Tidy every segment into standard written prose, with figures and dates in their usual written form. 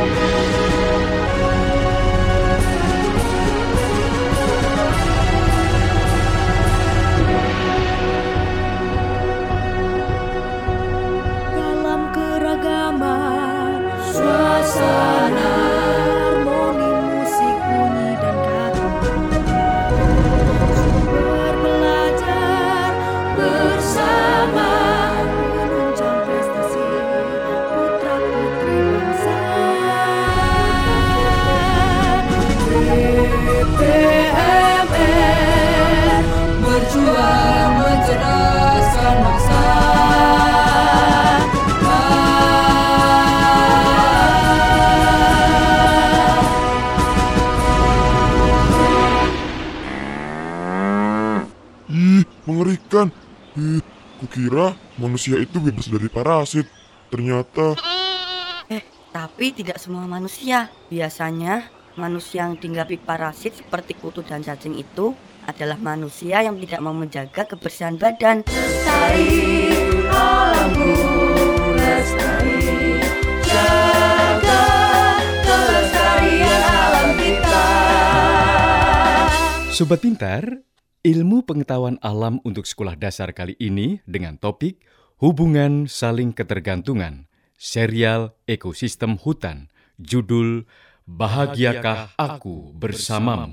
Mengerikan. Kukira manusia itu bebas dari parasit. Ternyata... Tapi tidak semua manusia. Biasanya manusia yang dihinggapi parasit seperti kutu dan cacing itu adalah manusia yang tidak mau menjaga kebersihan badan. Lestari alamku, lestari, jaga kelestarian alam kita. Sobat Pintar, ilmu pengetahuan alam untuk sekolah dasar kali ini dengan topik hubungan saling ketergantungan, serial ekosistem hutan, judul Bahagiakah Aku Bersamamu.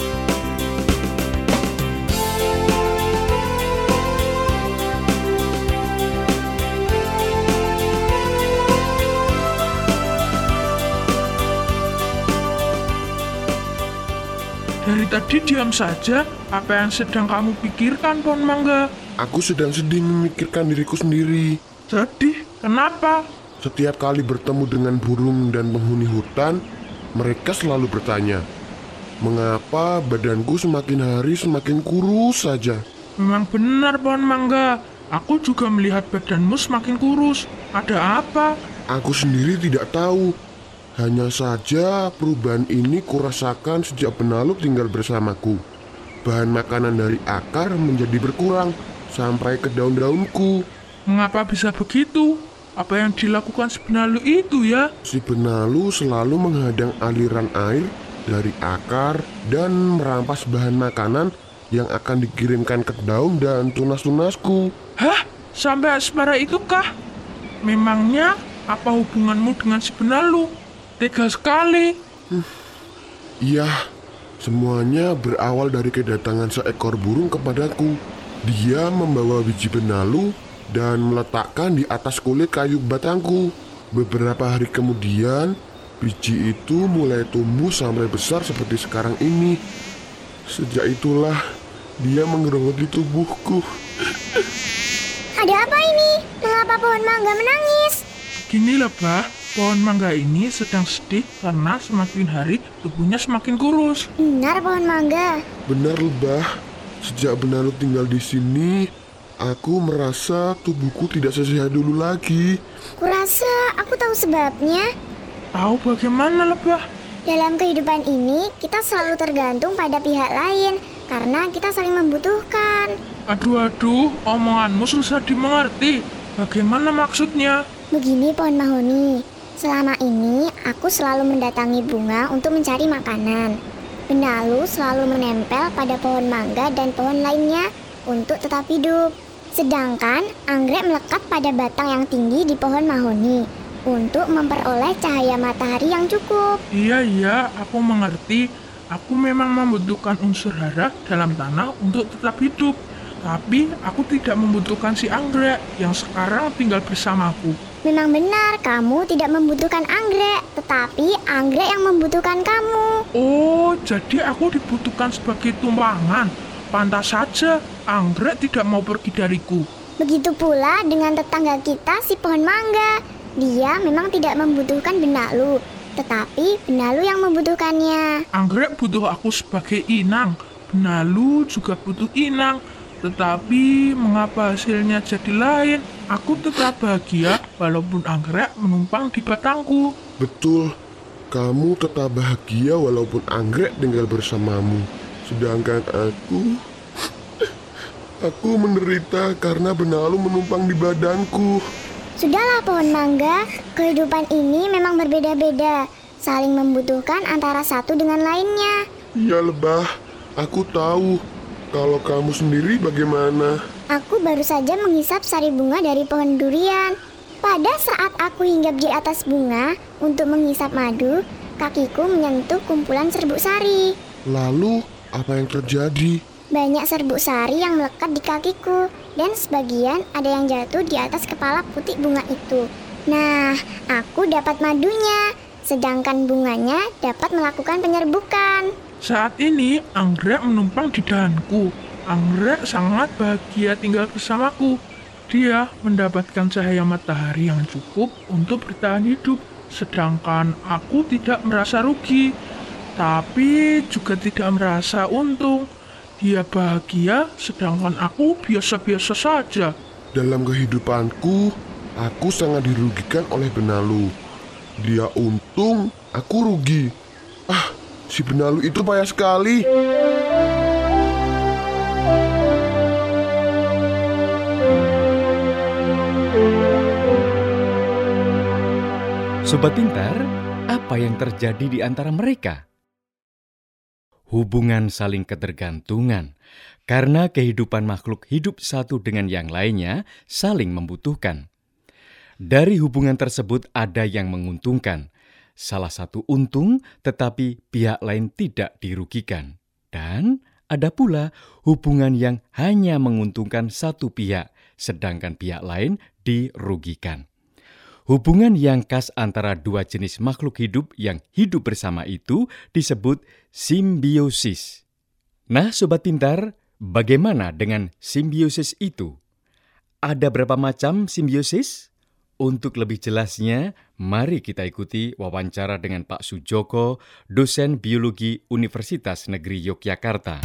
Dari tadi diam saja. Apa yang sedang kamu pikirkan, Pohon Mangga? Aku sedang sedih memikirkan diriku sendiri. Sedih? Kenapa? Setiap kali bertemu dengan burung dan penghuni hutan, mereka selalu bertanya, mengapa badanku semakin hari semakin kurus saja? Memang benar, Pohon Mangga. Aku juga melihat badanmu semakin kurus. Ada apa? Aku sendiri tidak tahu. Hanya saja perubahan ini kurasakan sejak benalu tinggal bersamaku. Bahan makanan dari akar menjadi berkurang sampai ke daun-daunku. Mengapa bisa begitu? Apa yang dilakukan si benalu itu ya? Si benalu selalu menghadang aliran air dari akar dan merampas bahan makanan yang akan dikirimkan ke daun dan tunas-tunasku. Hah? Sampai separah itu kah? Memangnya apa hubunganmu dengan si benalu? Tega sekali. Iya, semuanya berawal dari kedatangan seekor burung kepadaku. Dia membawa biji benalu dan meletakkan di atas kulit kayu batangku. Beberapa hari kemudian, biji itu mulai tumbuh sampai besar seperti sekarang ini. Sejak itulah, dia menggerogoti tubuhku. Ada apa ini? Mengapa pohon mangga menangis? Gini Lebah, pohon mangga ini sedang sedih karena semakin hari tubuhnya semakin kurus. Benar, pohon mangga. Benar, Lebah. Sejak benalu tinggal di sini, aku merasa tubuhku tidak sesehat dulu lagi. Kurasa aku tahu sebabnya. Tahu bagaimana, Lebah? Dalam kehidupan ini, kita selalu tergantung pada pihak lain karena kita saling membutuhkan. Aduh, omonganmu susah dimengerti. Bagaimana maksudnya? Begini, pohon mahoni. Selama ini, aku selalu mendatangi bunga untuk mencari makanan. Benalu selalu menempel pada pohon mangga dan pohon lainnya untuk tetap hidup. Sedangkan anggrek melekat pada batang yang tinggi di pohon mahoni untuk memperoleh cahaya matahari yang cukup. Iya, aku mengerti. Aku memang membutuhkan unsur hara dalam tanah untuk tetap hidup. Tapi aku tidak membutuhkan si anggrek yang sekarang tinggal bersamaku. Memang benar, kamu tidak membutuhkan anggrek, tetapi anggrek yang membutuhkan kamu. Oh, jadi aku dibutuhkan sebagai tumpangan. Pantas saja anggrek tidak mau pergi dariku. Begitu pula dengan tetangga kita si pohon mangga. Dia memang tidak membutuhkan benalu, tetapi benalu yang membutuhkannya. Anggrek butuh aku sebagai inang. Benalu juga butuh inang. Tetapi mengapa hasilnya jadi lain? Aku tetap bahagia walaupun anggrek menumpang di batangku. Betul, kamu tetap bahagia walaupun anggrek tinggal bersamamu. Sedangkan aku menderita karena benalu menumpang di badanku. Sudahlah pohon mangga, kehidupan ini memang berbeda-beda. saling membutuhkan antara satu dengan lainnya. Iya Lebah, aku tahu. Kalau kamu sendiri bagaimana? Aku baru saja menghisap sari bunga dari pohon durian. Pada saat aku hinggap di atas bunga untuk menghisap madu, kakiku menyentuh kumpulan serbuk sari. Lalu, apa yang terjadi? Banyak serbuk sari yang melekat di kakiku, dan sebagian ada yang jatuh di atas kepala putih bunga itu. Nah, aku dapat madunya, sedangkan bunganya dapat melakukan penyerbukan. Saat ini, anggrek menumpang di dahanku. Anggrek sangat bahagia tinggal bersamaku. Dia mendapatkan cahaya matahari yang cukup untuk bertahan hidup. Sedangkan aku tidak merasa rugi, tapi juga tidak merasa untung. Dia bahagia, sedangkan aku biasa-biasa saja. Dalam kehidupanku, aku sangat dirugikan oleh benalu. Dia untung, aku rugi. Si benalu itu payah sekali. Sobat Pintar, apa yang terjadi di antara mereka? Hubungan saling ketergantungan, karena kehidupan makhluk hidup satu dengan yang lainnya saling membutuhkan. Dari hubungan tersebut ada yang menguntungkan, salah satu untung tetapi pihak lain tidak dirugikan. Dan ada pula hubungan yang hanya menguntungkan satu pihak, sedangkan pihak lain dirugikan. Hubungan yang khas antara dua jenis makhluk hidup yang hidup bersama itu disebut simbiosis. Nah, Sobat Pintar, bagaimana dengan simbiosis itu? Ada berapa macam simbiosis? Untuk lebih jelasnya, mari kita ikuti wawancara dengan Pak Sujoko, dosen biologi Universitas Negeri Yogyakarta.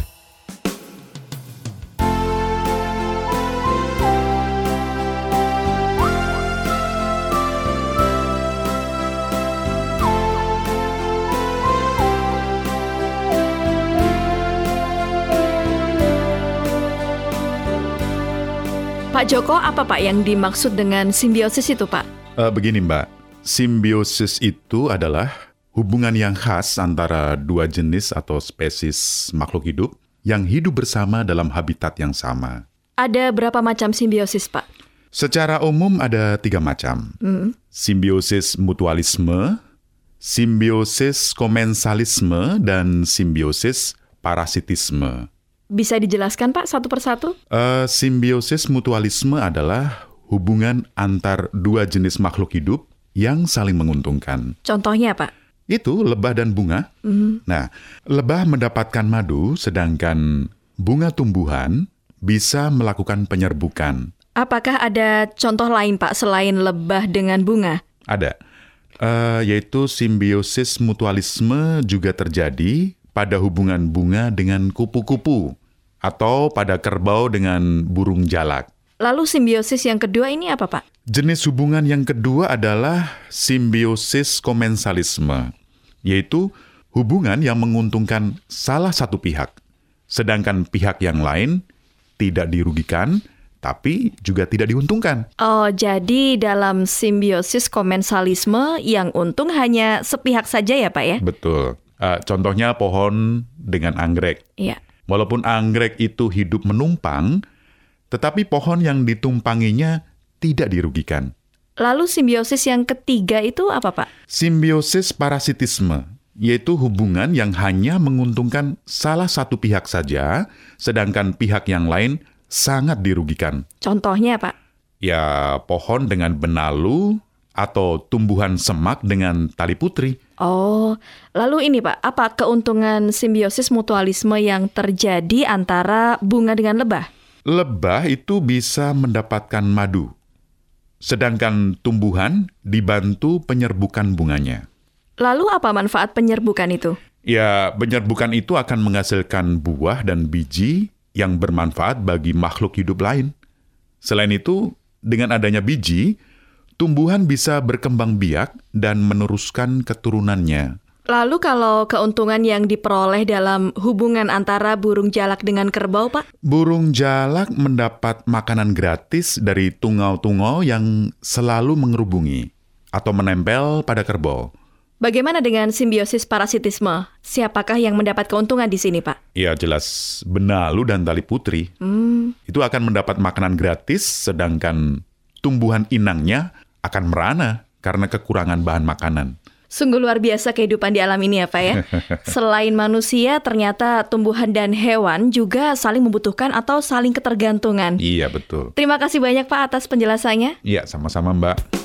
Pak Joko, apa Pak yang dimaksud dengan simbiosis itu, Pak? Begini Mbak, simbiosis itu adalah hubungan yang khas antara dua jenis atau spesies makhluk hidup yang hidup bersama dalam habitat yang sama. Ada berapa macam simbiosis, Pak? Secara umum ada 3 macam. Simbiosis mutualisme, simbiosis komensalisme, dan simbiosis parasitisme. Bisa dijelaskan, Pak, satu persatu? Simbiosis mutualisme adalah hubungan antar dua jenis makhluk hidup yang saling menguntungkan. Contohnya, Pak? Itu lebah dan bunga. Nah, lebah mendapatkan madu, sedangkan bunga tumbuhan bisa melakukan penyerbukan. Apakah ada contoh lain, Pak, selain lebah dengan bunga? Ada, yaitu simbiosis mutualisme juga terjadi pada hubungan bunga dengan kupu-kupu, atau pada kerbau dengan burung jalak. Lalu simbiosis yang kedua ini apa, Pak? Jenis hubungan yang kedua adalah simbiosis komensalisme, yaitu hubungan yang menguntungkan salah satu pihak, sedangkan pihak yang lain tidak dirugikan, tapi juga tidak diuntungkan. Oh, jadi dalam simbiosis komensalisme yang untung hanya sepihak saja ya, Pak ya? Betul. Contohnya pohon dengan anggrek. Iya. Walaupun anggrek itu hidup menumpang, tetapi pohon yang ditumpanginya tidak dirugikan. Lalu simbiosis yang ketiga itu apa, Pak? Simbiosis parasitisme, yaitu hubungan yang hanya menguntungkan salah satu pihak saja, sedangkan pihak yang lain sangat dirugikan. Contohnya, Pak? Ya, pohon dengan benalu atau tumbuhan semak dengan tali putri. Oh, lalu ini Pak, apa keuntungan simbiosis mutualisme yang terjadi antara bunga dengan lebah? Lebah itu bisa mendapatkan madu, sedangkan tumbuhan dibantu penyerbukan bunganya. Lalu apa manfaat penyerbukan itu? Ya, penyerbukan itu akan menghasilkan buah dan biji yang bermanfaat bagi makhluk hidup lain. Selain itu, dengan adanya biji, tumbuhan bisa berkembang biak dan meneruskan keturunannya. Lalu kalau keuntungan yang diperoleh dalam hubungan antara burung jalak dengan kerbau, Pak? Burung jalak mendapat makanan gratis dari tungau-tungau yang selalu mengerubungi atau menempel pada kerbau. Bagaimana dengan simbiosis parasitisme? Siapakah yang mendapat keuntungan di sini, Pak? Ya jelas, benalu dan tali putri itu akan mendapat makanan gratis, sedangkan tumbuhan inangnya akan merana karena kekurangan bahan makanan. Sungguh luar biasa kehidupan di alam ini ya, Pak ya. Selain manusia, ternyata tumbuhan dan hewan juga saling membutuhkan atau saling ketergantungan. Iya, betul. Terima kasih banyak, Pak, atas penjelasannya. Iya, sama-sama, Mbak.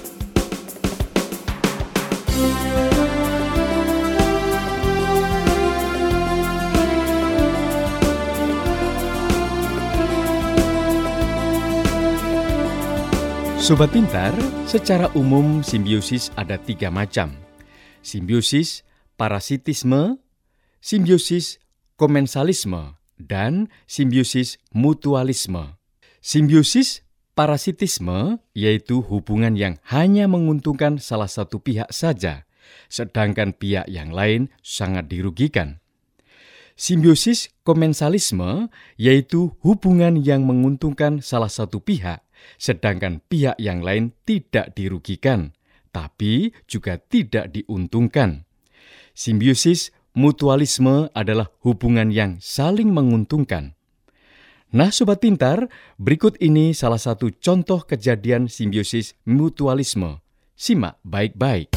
Sobat Pintar, secara umum simbiosis ada 3 macam. Simbiosis parasitisme, simbiosis komensalisme, dan simbiosis mutualisme. Simbiosis parasitisme yaitu hubungan yang hanya menguntungkan salah satu pihak saja, sedangkan pihak yang lain sangat dirugikan. Simbiosis komensalisme yaitu hubungan yang menguntungkan salah satu pihak, sedangkan pihak yang lain tidak dirugikan, tapi juga tidak diuntungkan. Simbiosis mutualisme adalah hubungan yang saling menguntungkan. Nah, Sobat Pintar, berikut ini salah satu contoh kejadian simbiosis mutualisme. Simak baik-baik.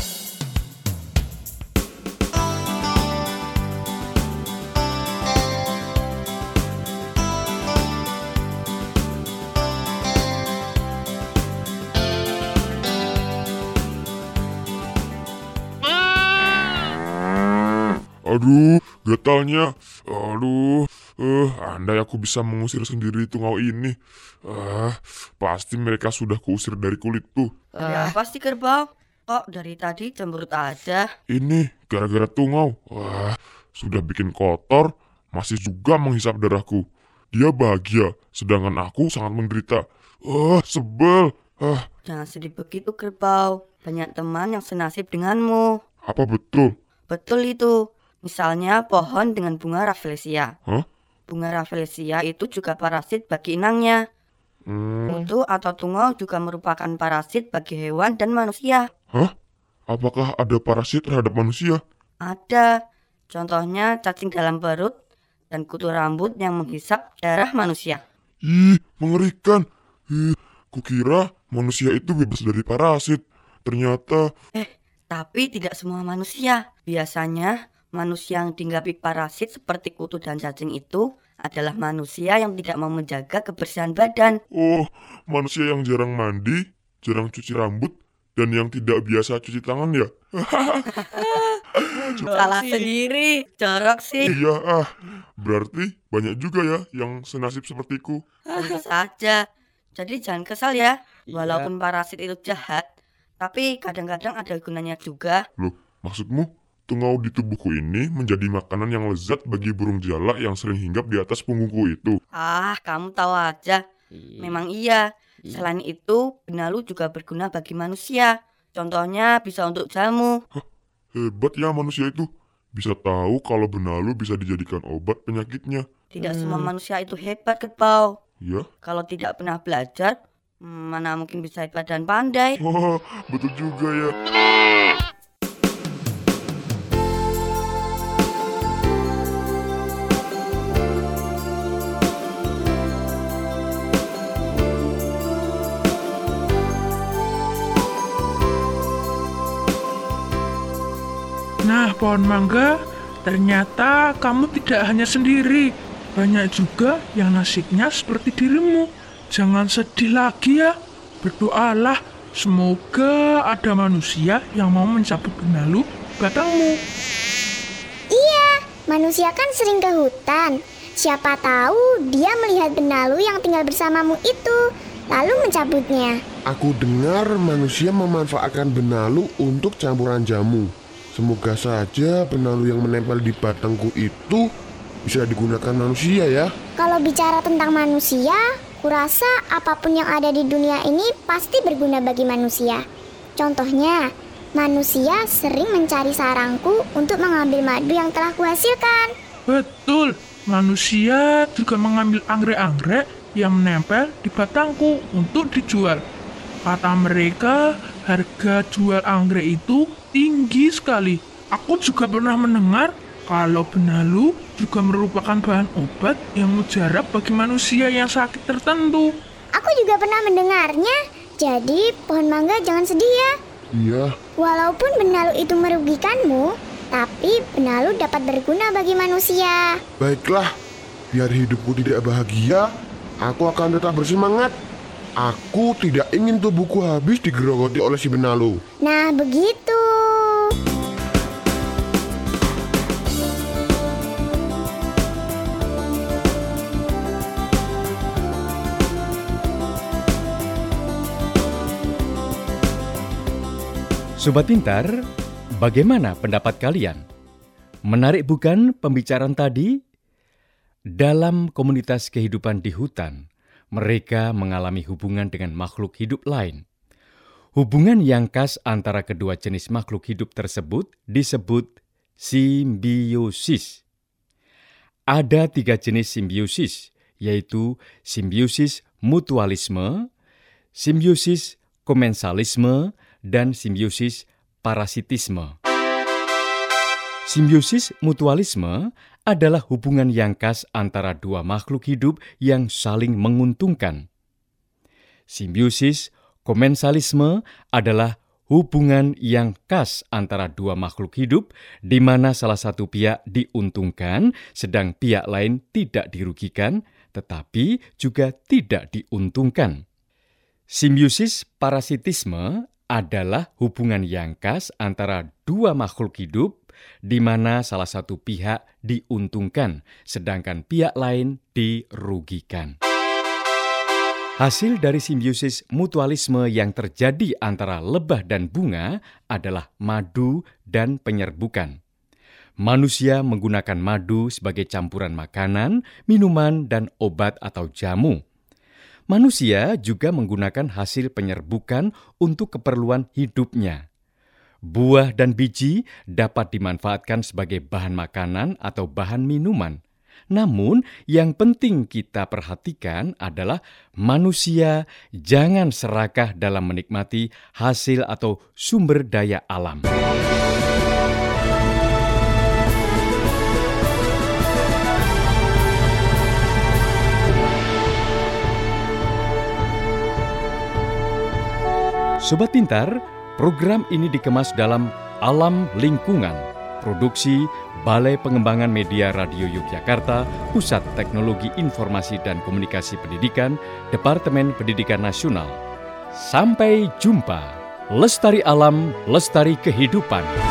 Aduh, gatalnya. Aduh, andai aku bisa mengusir sendiri tungau ini. Pasti mereka sudah kuusir dari kulitku. Apa sih kerbau? Kok dari tadi cemberut aja? Ini gara-gara tungau. Sudah bikin kotor, masih juga menghisap darahku. Dia bahagia, sedangkan aku sangat menderita. Sebel. Jangan sedih begitu kerbau. Banyak teman yang senasib denganmu. Apa betul? Betul itu. Misalnya pohon dengan bunga rafflesia. Bunga rafflesia itu juga parasit bagi inangnya. Kutu atau tungau juga merupakan parasit bagi hewan dan manusia. Apakah ada parasit terhadap manusia? Ada. Contohnya cacing dalam perut dan kutu rambut yang menghisap darah manusia. Mengerikan. Kukira manusia itu bebas dari parasit. Ternyata... Tapi tidak semua manusia. Biasanya manusia yang dihinggapi parasit seperti kutu dan cacing itu adalah manusia yang tidak mau menjaga kebersihan badan. Manusia yang jarang mandi, jarang cuci rambut, dan yang tidak biasa cuci tangan ya? Salah sendiri, jorok sih. Iya, berarti banyak juga ya yang senasib sepertiku. Tentu saja. Jadi jangan kesal ya. Walaupun parasit itu jahat, tapi kadang-kadang ada gunanya juga. Loh, maksudmu? Tungau di tubuhku ini menjadi makanan yang lezat bagi burung jalak yang sering hinggap di atas punggungku itu. Kamu tahu aja. Memang iya. Selain itu, benalu juga berguna bagi manusia. Contohnya bisa untuk jamu. Hebat ya manusia itu. Bisa tahu kalau benalu bisa dijadikan obat penyakitnya. Tidak semua manusia itu hebat, kerbau. Ya? Kalau tidak pernah belajar, mana mungkin bisa hebat dan pandai. Betul juga ya. Nah, pohon mangga, ternyata kamu tidak hanya sendiri. Banyak juga yang nasibnya seperti dirimu. Jangan sedih lagi ya. Berdoalah, semoga ada manusia yang mau mencabut benalu batangmu. Iya, manusia kan sering ke hutan. Siapa tahu dia melihat benalu yang tinggal bersamamu itu, lalu mencabutnya. Aku dengar manusia memanfaatkan benalu untuk campuran jamu. Semoga saja benalu yang menempel di batangku itu bisa digunakan manusia ya. Kalau bicara tentang manusia, kurasa apapun yang ada di dunia ini pasti berguna bagi manusia. Contohnya, manusia sering mencari sarangku untuk mengambil madu yang telah kuhasilkan. Betul, manusia juga mengambil anggrek-anggrek yang menempel di batangku untuk dijual. Kata mereka, harga jual anggrek itu tinggi sekali. Aku juga pernah mendengar kalau benalu juga merupakan bahan obat yang mujarab bagi manusia yang sakit tertentu. Aku juga pernah mendengarnya. Jadi pohon mangga jangan sedih ya. Iya, Walaupun benalu itu merugikanmu, tapi benalu dapat berguna bagi manusia. baiklah. Biar hidupku tidak bahagia, aku akan tetap bersemangat. Aku tidak ingin tubuhku habis digerogoti oleh si benalu. Nah, begitu. Sobat Pintar, bagaimana pendapat kalian? Menarik bukan pembicaraan tadi? Dalam komunitas kehidupan di hutan, mereka mengalami hubungan dengan makhluk hidup lain. Hubungan yang khas antara kedua jenis makhluk hidup tersebut disebut simbiosis. Ada 3 jenis simbiosis, yaitu simbiosis mutualisme, simbiosis komensalisme, dan simbiosis parasitisme. Simbiosis mutualisme adalah hubungan yang khas antara dua makhluk hidup yang saling menguntungkan. Simbiosis komensalisme adalah hubungan yang khas antara dua makhluk hidup di mana salah satu pihak diuntungkan sedang pihak lain tidak dirugikan tetapi juga tidak diuntungkan. Simbiosis parasitisme adalah hubungan yang khas antara dua makhluk hidup di mana salah satu pihak diuntungkan sedangkan pihak lain dirugikan. Hasil dari simbiosis mutualisme yang terjadi antara lebah dan bunga adalah madu dan penyerbukan. Manusia menggunakan madu sebagai campuran makanan, minuman, dan obat atau jamu. Manusia juga menggunakan hasil penyerbukan untuk keperluan hidupnya. Buah dan biji dapat dimanfaatkan sebagai bahan makanan atau bahan minuman. Namun, yang penting kita perhatikan adalah manusia jangan serakah dalam menikmati hasil atau sumber daya alam. Sobat Pintar, program ini dikemas dalam Alam Lingkungan, produksi Balai Pengembangan Media Radio Yogyakarta, Pusat Teknologi Informasi dan Komunikasi Pendidikan, Departemen Pendidikan Nasional. Sampai jumpa. Lestari alam, lestari kehidupan.